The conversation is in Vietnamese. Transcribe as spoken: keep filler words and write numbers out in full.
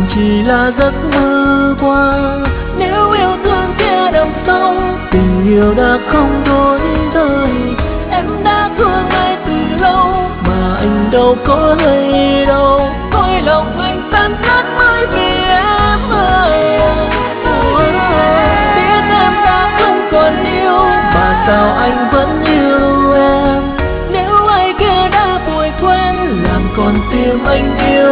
chỉ là giấc mơ qua. Nếu yêu thương kia đậm sâu, tình yêu đã không đổi đời. Em đã thương ngay từ lâu mà anh đâu có hay đâu. Thôi lòng anh tan nát mới vì em ơi. Biết em đã không còn yêu mà sao anh vẫn yêu em. Nếu ai kia đã vội quên làm con tim anh yêu